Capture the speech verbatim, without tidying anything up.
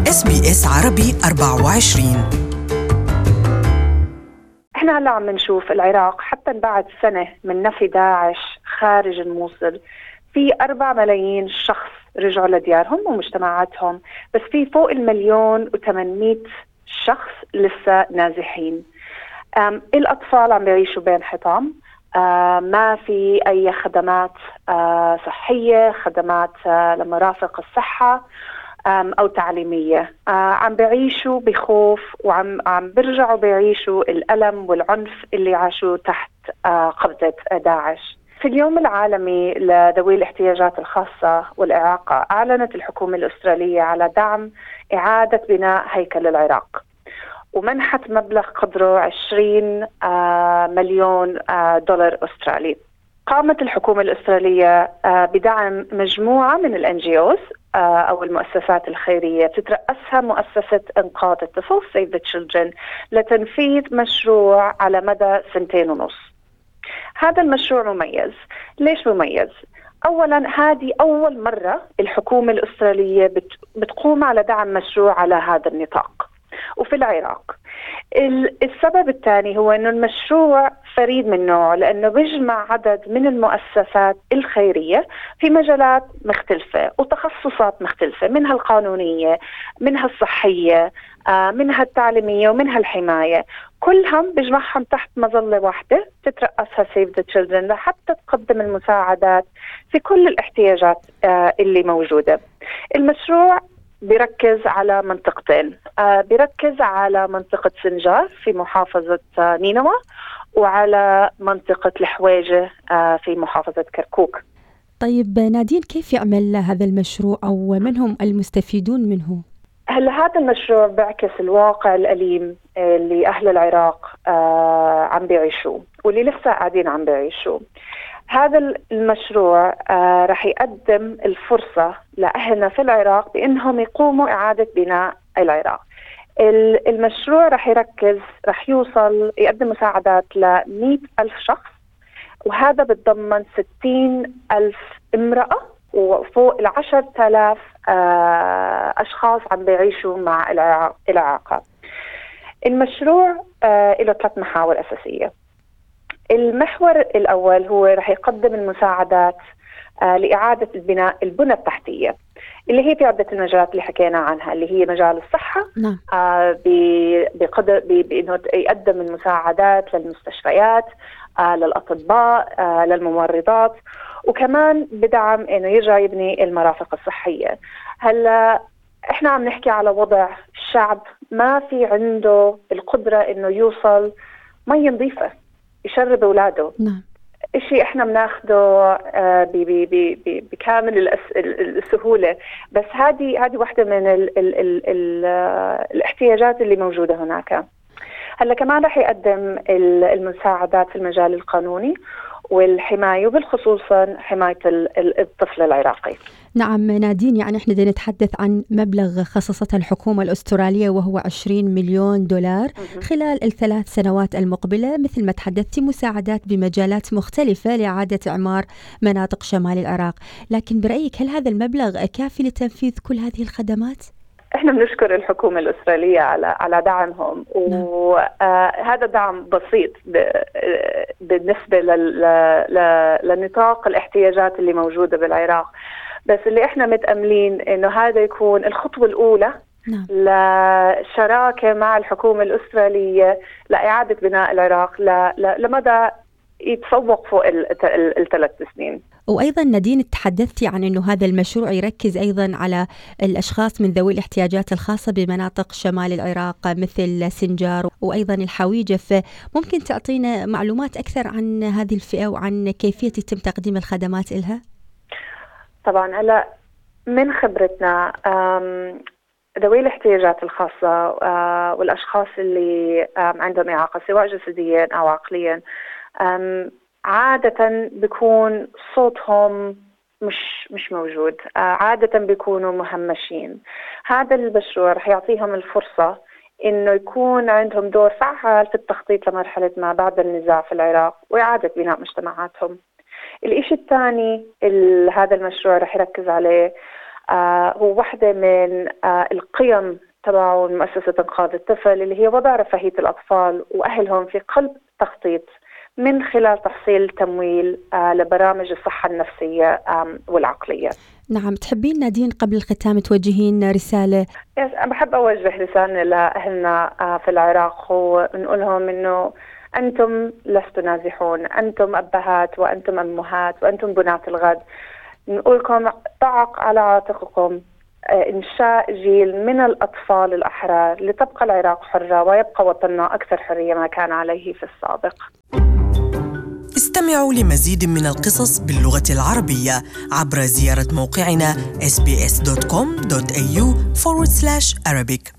إس بي إس عربي أربعة وعشرين. احنا هلا عم نشوف العراق حتى بعد سنة من نفي داعش خارج الموصل في أربعة ملايين شخص رجعوا لديارهم ومجتمعاتهم، بس في فوق المليون وثمانمائة شخص لسه نازحين. الأطفال عم بيعيشوا بين حطام، ما في أي خدمات صحية، خدمات لمرافق الصحة أو تعليمية. عم بيعيشوا بخوف وعم عم بيرجعوا بيعيشوا الألم والعنف اللي عاشوا تحت قبضة داعش. في اليوم العالمي لذوي الاحتياجات الخاصة والإعاقة أعلنت الحكومة الأسترالية على دعم إعادة بناء هيكل العراق، ومنحت مبلغ قدره عشرين مليون دولار أسترالي. قامت الحكومة الأسترالية بدعم مجموعة من الان جي اوز أو المؤسسات الخيرية تترأسها مؤسسة إنقاذ الطفل Save the Children لتنفيذ مشروع على مدى سنتين ونص. هذا المشروع مميز. ليش مميز؟ أولا هذه أول مرة الحكومة الأسترالية بتقوم على دعم مشروع على هذا النطاق وفي العراق. السبب الثاني هو أنه المشروع فريد من نوعه لأنه بيجمع عدد من المؤسسات الخيرية في مجالات مختلفة وتخصصات مختلفة، منها القانونية، منها الصحية، منها التعليمية، ومنها الحماية. كلهم بيجمعهم تحت مظلة واحدة تترأسها Save the Children لحتى تقدم المساعدات في كل الاحتياجات اللي موجودة. المشروع بيركز على منطقتين، آه بيركز على منطقة سنجار في محافظة آه نينوى، وعلى منطقة الحويجة آه في محافظة كركوك. طيب نادين، كيف يعمل هذا المشروع أو من هم المستفيدون منه؟ هلا هذا المشروع بيعكس الواقع الأليم اللي أهل العراق آه عم بيعيشوه واللي لسه قاعدين عم بيعيشوه. هذا المشروع آه رح يقدم الفرصة لأهلنا في العراق بأنهم يقوموا إعادة بناء العراق. المشروع رح يركز رح يوصل يقدم مساعدات لمئة ألف شخص، وهذا بتضمن ستين ألف امرأة وفوق العشر آلاف آه أشخاص عم بيعيشوا مع الإعاقة. المشروع آه له ثلاث محاور أساسية. المحور الأول هو رح يقدم المساعدات آه لإعادة البناء البنى التحتية اللي هي في عدة المجالات اللي حكينا عنها، اللي هي مجال الصحة. نعم. آه بقدر بأنه يقدم المساعدات للمستشفيات، آه للأطباء، آه للممرضات، وكمان بدعم إنه يرجع يبني المرافق الصحية. هلا إحنا عم نحكي على وضع الشعب ما في عنده القدرة إنه يوصل مية نظيفة يشرب أولاده. نعم. إشي إحنا بناخده آه بكامل السهولة، بس هذه هذه واحدة من ال ال ال ال الاحتياجات اللي موجودة هناك. هلا كمان رح يقدم المساعدات في المجال القانوني والحماية، وبالخصوص حماية الطفل العراقي. نعم نادين، يعني احنا بدنا نتحدث عن مبلغ خصصته الحكومة الأسترالية وهو عشرين مليون دولار خلال الثلاث سنوات المقبلة، مثل ما تحدثتي مساعدات بمجالات مختلفة لإعادة إعمار مناطق شمال العراق. لكن برأيك هل هذا المبلغ كافي لتنفيذ كل هذه الخدمات؟ احنا بنشكر الحكومة الأسترالية على على دعمهم، وهذا دعم بسيط بالنسبة لنطاق الاحتياجات اللي موجودة بالعراق، بس اللي احنا متأملين انه هذا يكون الخطوة الأولى. نعم. لشراكة مع الحكومة الأسترالية لإعادة بناء العراق لمدى يتفوق فوق الثلاث سنين. وأيضا نادين تحدثتي عن أنه هذا المشروع يركز أيضا على الأشخاص من ذوي الاحتياجات الخاصة بمناطق شمال العراق مثل سنجار وأيضا الحويجة، فممكن تعطينا معلومات أكثر عن هذه الفئة وعن كيفية يتم تقديم الخدمات إلها؟ طبعا هلا من خبرتنا ذوي الاحتياجات الخاصة والأشخاص اللي عندهم إعاقة سواء جسديا أو عقليا عادة بيكون صوتهم مش مش موجود، عادة بيكونوا مهمشين. هذا المشروع رح يعطيهم الفرصة إنه يكون عندهم دور فعال في التخطيط لمرحلة ما بعد النزاع في العراق وإعادة بناء مجتمعاتهم. الإشي الثاني هذا المشروع رح يركز عليه آه هو واحدة من آه القيم تبع مؤسسة إنقاذ الطفل اللي هي وضع رفاهية الأطفال وأهلهم في قلب تخطيط من خلال تحصيل تمويل آه لبرامج الصحة النفسية آه والعقلية. نعم، تحبين نادين قبل الختام توجهين رسالة؟ أنا بحب أوجه رسالة لأهلنا آه في العراق ونقول لهم إنه أنتم لستم نازحون، أنتم أبهات وأنتم أمهات وأنتم بناة الغد. نقولكم طعق على عاتقكم إنشاء جيل من الأطفال الأحرار لتبقى العراق حرة ويبقى وطننا أكثر حرية ما كان عليه في السابق. استمعوا لمزيد من القصص باللغة العربية عبر زيارة موقعنا إس بي إس دوت كوم دوت إيه يو forward slash Arabic.